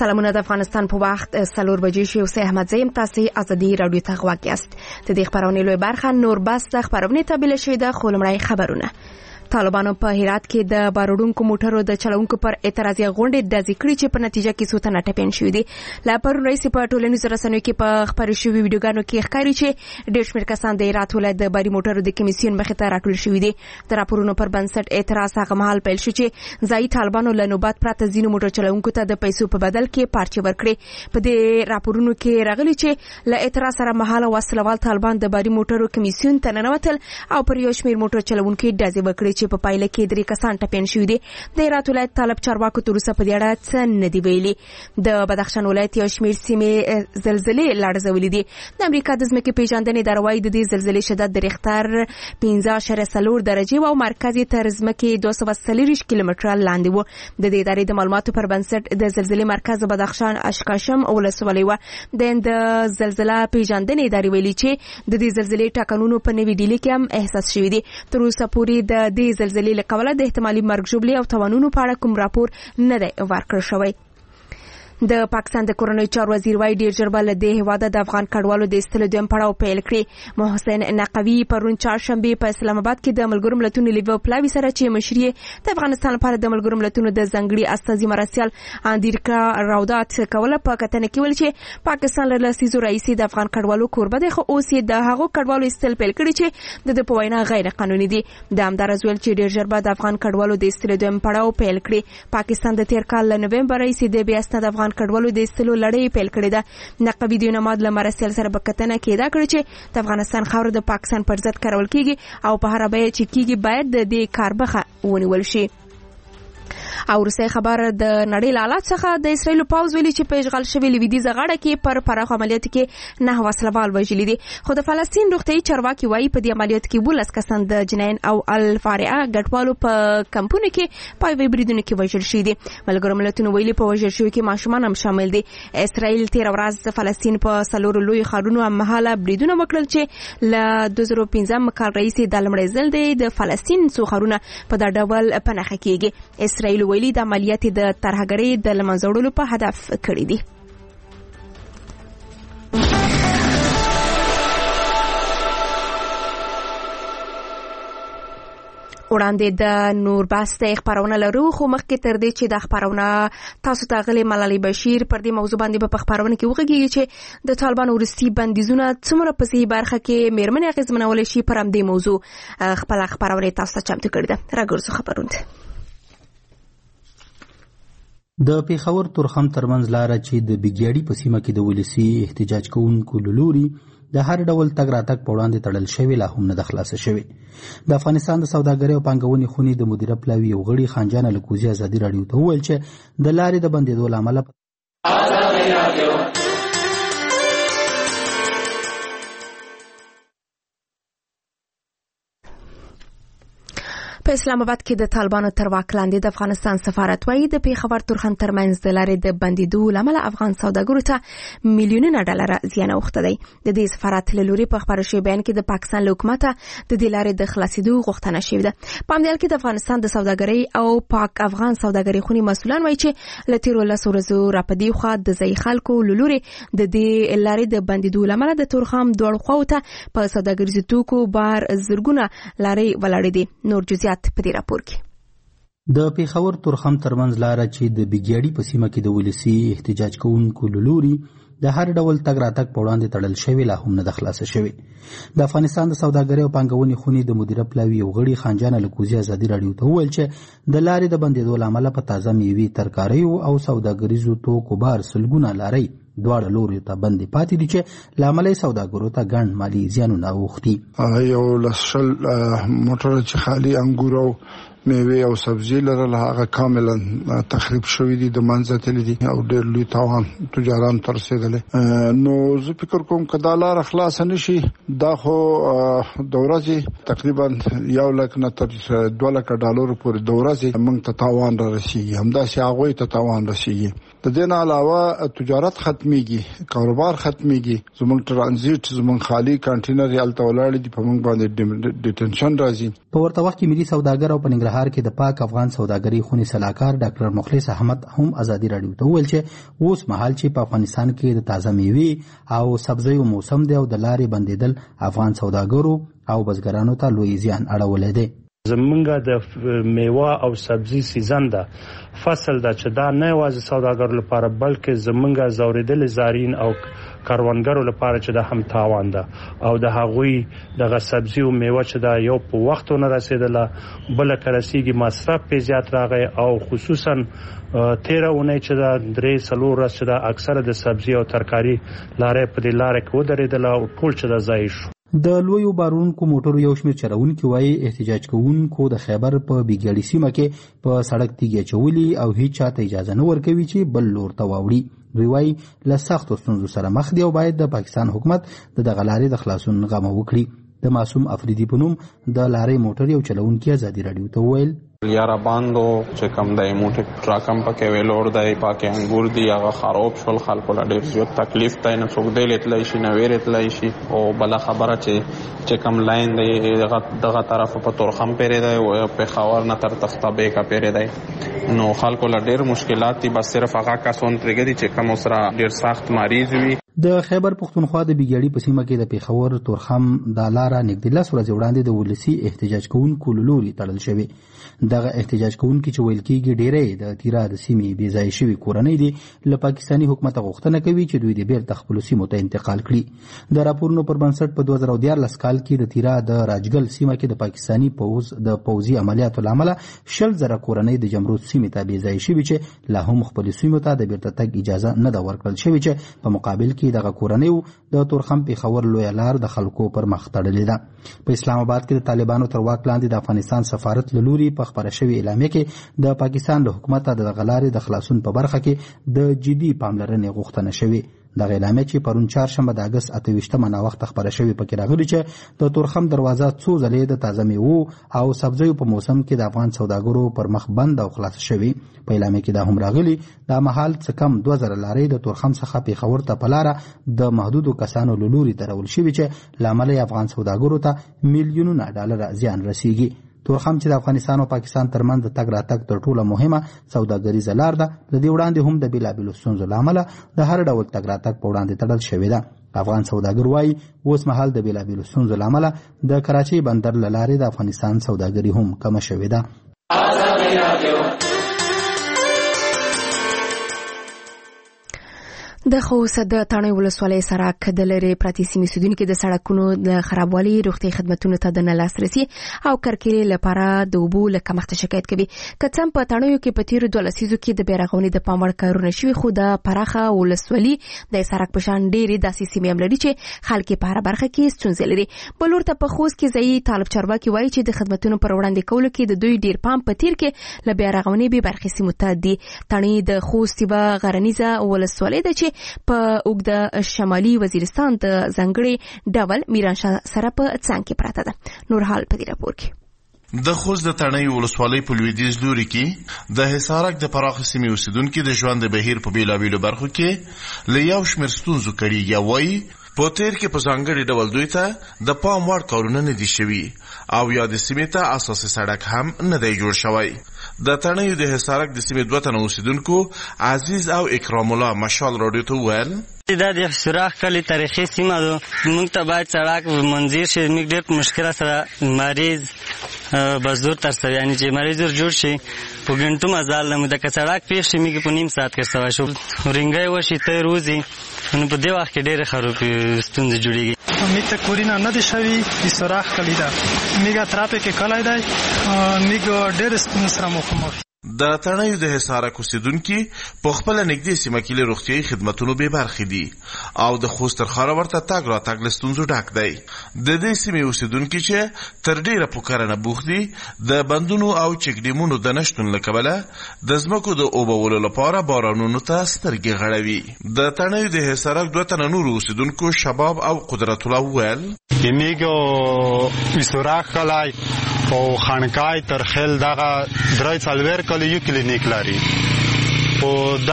سلامونه د افغانستان په وخت 4 بجې شو. سه احمد زیم تاسو ازادي رادیو ته غواړئ یاست. د دې خبرونې لوی برخه نور بس د خبرونې تابع شوی د خلمړی خبرونه. طالبانو په هرات کې د باروډونکو موټرو د چلونکو پر اعتراضي غونډې د ذکر چې په نتیجه کې څو تنه ټپین شوی دي. لا پر رئیس په ټولنیزو رسنیو کې په خبري شوی ویډیوګانو کې ښکاري چې ډېر شمېر کسان د هرات ولایت د باري موټرو د کمیسیون مخې ته راټول شوي دي. د راپورونو پر بنسټ اعتراض هغه مهال پیل شو چې ځایي طالبانو له نوبات پرته ځینو موټر چلونکو ته د پیسو په بدل کې پارچې ورکړې. په دې راپورونو کې راغلي چې له اعتراض سره مهاله وسلوال طالبان د باري موټرو کمیسیون ته ننوتل او پر یو شمېر موټر چلونکو ډزې وکړې چې په پایله کې کسان ټپین شوي دي. د هرات ولایت طالب چارواکو تر اوسه په دې اړه څه نه دي ویلي. د بدخشان ولایت یو شمېر سیمې زلزلې لړزولې دي. د امریکا د ځمکې پیژندنې اداره وايي د دې زلزلې شدت د ریختر 15.4 درجې او مرکز یې تر ځمکې 240 کیلومتره لاندې و. د دې ادارې د معلوماتو پر بنسټ د زلزلې مرکز بدخشان اشکاشم ولسوالۍ و. د زلزلې پیژندنې ادارې ویلي چې د دې زلزلې ټاکنونو په نوي ډیلي کې هم احساس شوی دي. تر اوسه پورې د دې زلزلې له کبله د احتمالي مرګ ژوبلې او توانونو په اړه کوم راپور نه دی ورکړل شوی. د پاکستان د کورنۍ چارو وزیر وايي ډیر ژر به له دې هیواده د افغان کډوالو د ایستلو دویم پړاو پیل کړي. محسن نقوي پرون چهارشنبه په اسلام آباد کې د ملګرو ملتونو لیوو پلاوی سره چې مشري د افغانستان لپاره د ملګرو ملتونو د ځنګړي استازي مرسیال اندریکا راودات کوله په کتنه کې ویل چې پاکستان له لسیزو رئیسي د افغان کډوالو کوربه دی، خو اوس یې د هغو کډوالو ایستل پیل کړي چې د په وینا غیر قانوني دي. د همدارس ویل چې ډیر ژر به د افغان کډوالو د ایستلو دویم پړاو پیل کړي. پاکستان د تیر کال له نومبر رئیسي د بیا اسناد افغان کډوالو د ایستلو لړۍ پیل کړې ده. نقوي د نماد له مرسیال سره په کتنه کې دا کړی چې د افغانستان خاوره د پاکستان پر ضد کارول کیږي او په هر بیه چې کیږي باید د دې کار بخه ونیول شي. او روسي خبر د نړۍ له حالات څخه د اسرایل پاوز ویلي چې په اشغال شوی لویدیځ غاړه کې پر پراخ عملیات کې 9 وسلوال وژلي دي. خو د فلسطین روغتیايي چارواکي وايي په دې عملیات کې 12 کسان د جنین او الفارعه ګټوالو په کمپونو کې پایوي بریدونو کې وژل شوي دي. ملګرو ملتونو ویلي په وژل شوي کې ماشومان هم شامل دي. اسرایل تیر ورځ د فلسطین په 4 لوی ښارونو مهاله بریدونه وکړل چې له 2015 کال راهیسې د لومړي ځل د فلسطین څو ښارونه په دا ډول پنهخه کېږي. اسرایل ویلي د عملیات د ترهګرۍ د لمنځه وړلو په هدف کړی دي. وړاندې د نور باسته خبرونه لرو، خو مخکې تر دې چې د خبرونه تاسو ته غلي ملالي بشیر پر دې موضوع باندې په خبرونه کې وغږیږي چې د طالبانو ورستي بندیزونه څومره په صحیح برخه کې میرمنې اغیزمنول شي پر همدې موضوع خپل خبرونه تاسو ته چمتو کړی ده. راګرځو خبرونه. د پیښور تورخم ترمنځ لاره چې د بګیاړي په سیمه کې د ولسی احتجاج کوونکو لوري د هر ډول تګ راتګ په وړاندې تړل شوی لا هم نه د خلاصه شوی. د افغانستان د سوداګرۍ او پانګونې خونې د مدیره پلاوي یو غړي خانجان الکوزي ازادي رادیو ته وویل چې د لارې د بندېدو له امله په اسلام آباد کې د طالبانو تر واک لاندې د افغانستان سفارت وايي د پیښور تورخم ترمنځ د لارې د بندېدو لامل افغان سوداګرو ته میلیونونه ډالر زیان اوښتی دی. د دې سفارت له لوري په خبرو شوي بیان کې د پاکستان له حکومت د دې لارې د خلاصېدو غوښتنه شوې ده. په همدې حال کې د افغانستان د سوداګرۍ او پاک افغان سوداګرۍ خونې مسؤلان وايي چې له تېرو 10 ورځو راپدې خوا د ځایي خلکو له لوري د دې لارې د بندېدو لامل د تورخم دواړو خواو ته په سوداګریزو توکو بار زرګونه لارې ولاړې دي. نور جزئیات په دې راپور کې. د پیښور تورخم ترمنځ لاره چې د بګیاړي په سیمه کې د ولسی احتجاج کوونکو لوري د هر ډول تګ راتګ په وړاندې تړل شوی لا هم نه د خلاصه شوی. د افغانستان د سوداګرۍ او پانګونې خونې د مدیره پلاوي یو غړي خانجان الکوزي ازادي رادیو ته وویل چې د لارې د بندېدو له امله په تازه میوې ترکاریو او سوداګریزو توکو بار سلګونه لارۍ دواړه لوري ته بندي پاتې دي چې لامل سوداګرو ته ګڼ مالی زیانونه اوښتي. یو لسل موټر چې خالی انګور او میوه او سبزی لرل هغه کاملا تخریب شوی دي، د منځه تللی دي او ډېر لوی تاوان تجاران تر رسیدلی. نو زه فکر کوم که دا لاره خلاصه نشي دا خو د ورځې تقریبا 1 لک نه تر 2 لک ډالر پورې د ورځې موږ ته تاوان را رسیږي، همداسې هغوی ته تاوان رسیږي. د دې نه علاوه تجارت ختمیږي، کاروبار ختمیږي، زموږ ترانزیت زموږ خالی کانټینر هلته ولاړ دي، په موږ باندې ډیټنشن راځي. په ورته وخت کې ملي سوداګر او په ننګرهار کندهار کې د پاک افغان سوداګرۍ خونې سلاکار ډاکټر مخلص احمد هم ازادي راډیو ته وویل چې اوس مهال چې په افغانستان کې د تازه میوې او سبزیو موسم دی او د لارې بندیدل افغان سوداګرو او بزګرانو ته لوی زیان اړولی دی. زمونږ د میوه او سبزی سیزن ده، فصل ده چې دا نه یوازې سوداګرو لپاره بلکې زمونږ ځورېدلي زارین او کاروانګرو لپاره چې دا هم تاوان ده او د هغوی دغه سبزی او میوه چې دا یو په وخت نه رسیدله، بل که رسیږي مصرف په زیات راغی او خصوصا 13 اونۍ چې دا 3-4 ورځې چې دا اکثره د سبزی او ترکاری لارې په دې لارې کې ودرېدله او ټول چې دا ضایع شو. د لویو بارونکو موټرو یو شمېر چلوونکي وایي احتجاج کوونکو د خیبر په بیګاړي سیمه کې په سړک تیږې اچولي او هیڅ چاته اجازه نه ورکوي چې بل لور ته واوړي. دوی وایي له سختو ستونزو سره مخ دي او باید د پاکستان حکومت د دغه لارې د خلاصون غمه وکړي. د معصوم افریدي په نوم د لارې موټر یو چلوونکي ازادي راډیو ته وویل یاره باندو چې کم دی موټر ټراکم پکې ویلور دی پاکې انګور دی هغه خراب شول، خلکو له ډېر زیات تکلیف دی، نه څوک دی تللی شي نه ویرې تللی شي. او بله خبره چې کم لاین دی دغه طرف په تورخم پرې دی او پېښور نه تر تختابېکه پرې دی، نو خلکو له ډېر مشکلات دي. بس صرف هغه کسان پرېږدي چې کم سره ډېر سخت مریض وي. د خیبر پښتونخوا د بیګاړي په سیمه کې د پېښور تورخم دا لاره نږدې 10 ورځې وړاندې د ولسي احتجاج کوونکو له لوري تړل شوې. دغه احتجاج کوونکي چې ویل کېږي ډېری د تیرا د سیمې بې ځایه شوي کورنۍ دي له پاکستاني حکومت غوښتنه کوي چې دوی د بیرته خپلو سیمو ته انتقال کړي. د راپورونو پر بنسټ په 2014 کال کې د تیرا د راجګل سیمه کې د پاکستاني د پوځي عملیاتو له امله 20,000 کورنۍ د جمرود سیمې ته بې ځایه شوي چې لا هم خپلو سیمو ته د بیرته تګ اجازه نه ده ورکړل شوې، چې په مقابل کې دغه کورنۍ د تورخم پېښور لویه لار د خلکو پر مخ تړلې ده. په اسلام آباد کې د طالبانو تر واک لاندې د افغانستان سفارت له لوري په خپره شوې اعلامیه کې د پاکستان له حکومته د دغه لارې د خلاصون په برخه کې د جدي پاملرنې غوښتنه شوې. دغه اعلامیه چې پرون چهارشنبه د اګست 28 ناوخته خپره شوې پکې راغلي چې د تورخم دروازه څو ځلې د تازه میوو او سبزیو په موسم کې د افغان سوداګرو پر مخ بند او خلاص شوې. په اعلامیه کې دا هم راغلي دا مهال څه کم 2000 لارې د تورخم څخه پېښور ته په لاره د محدودو کسانو له لوري درول شوي چې له امله افغان سوداګرو ته میلیونونه ډالر زیان رسیږي. تورخم چې د افغانستان او پاکستان ترمنځ د تګ راتګ تر ټولو مهمه سوداګریزه لار ده، له دې وړاندې هم د بېلابېلو ستونزو له امله د هر ډول تګ راتګ په وړاندې تړل شوې ده. افغان سوداګر وایي اوس مهال د بېلابېلو ستونزو له امله د کراچۍ بندر له لارې د افغانستان سوداګري هم کمه شوې ده. د خوست د تڼۍ ولسوالۍ سړک د لرې پرتې سیمې اوسیدونکي د سړکونو د خرابوالي، روغتیايي خدمتونو ته د نه لاسرسي او کرکیلې لپاره د اوبو له کمښت شکایت کوي. که څه هم په تڼیو کې په تیرو 2 لسیزو کې د بیارغونې د پام وړ کارونه شوي، خو د پراخه ولسوالي د سړک په شان ډېرې داسې سیمې هم لري چې خلک په هره برخه کې ستونزې لري. بل ورته په خوست کې ځایي طالب چارواکي وایي چې د خدمتونو پر وړاندې کولو کې د دوی ډېر پام په تیر کې له بیارغونې بې برخې سیمو ته دی. تڼۍ د خوست یوه غرنیزه ولسوالۍ ده چې په اوږده شمالي وزیرستان د ځانګړي ډول میرانشاه سره په څنګ کې پراته ده. نور حال په دې راپور کې د خوست د تڼۍ ولسوالۍ په لویدیځ لوري کې د حصارک د پراخه سیمې اوسیدونکي د ژوند د بهیر په بېلابېلو برخو کې له یو شمېر ستونزو کړېږي. وایي په تیر کې په ځانګړي ډول دوی ته د پام وړ کارونه نه دي شوي او یا د سیمې ته اساسي سړک هم نه دی جوړ شوی. د تڼیو د حصارک د سیمې 2 تنه اوسیدونکو عزیز او اکرام الله مشال راډیو ته وویل دا د سوراخ کلی تاریخي سیمه ده، موږ ته باید سړک منظور شي. موږ ډېر په مشکل سره مریض بزدور تر سره یعنی چې مریض جوړ شي په ګنټو مزال نه د سړک پیښ شي موږ په نیم ساعت کې سوا شو رنګای وشي ته روزي نو په دې وخت کې ډېر خراب ستونزې جوړیږي. موږ ته کورینه نه دی شوی د سوراخ کلی ده، موږ تراپه کې کلای دی، موږ ډېر ستونزې سره مخامخ. د تڼیو د حصارک اوسیدونکي په خپله نږدې سیمه کې له روغتیایي خدمتونو بې برخې دي او د خوست تر ښاره ورته تګ راتګ له ستونزو ډک دی. د دې سیمې اوسیدونکي چې تر ډېره په کرنه بوخت دي د بندونو او چکډیمونو د نشتون له کبله د ځمکو د اوبولو لپاره بارانونو ته سترګې غړوي. د تڼیو د حصارک 2 تنه نورو اوسیدونکو شباب او قدرت الله وویل میگو سوراخ کلی او خانقای تر خیل دغه درای څلور کلی یو کلینیک لري.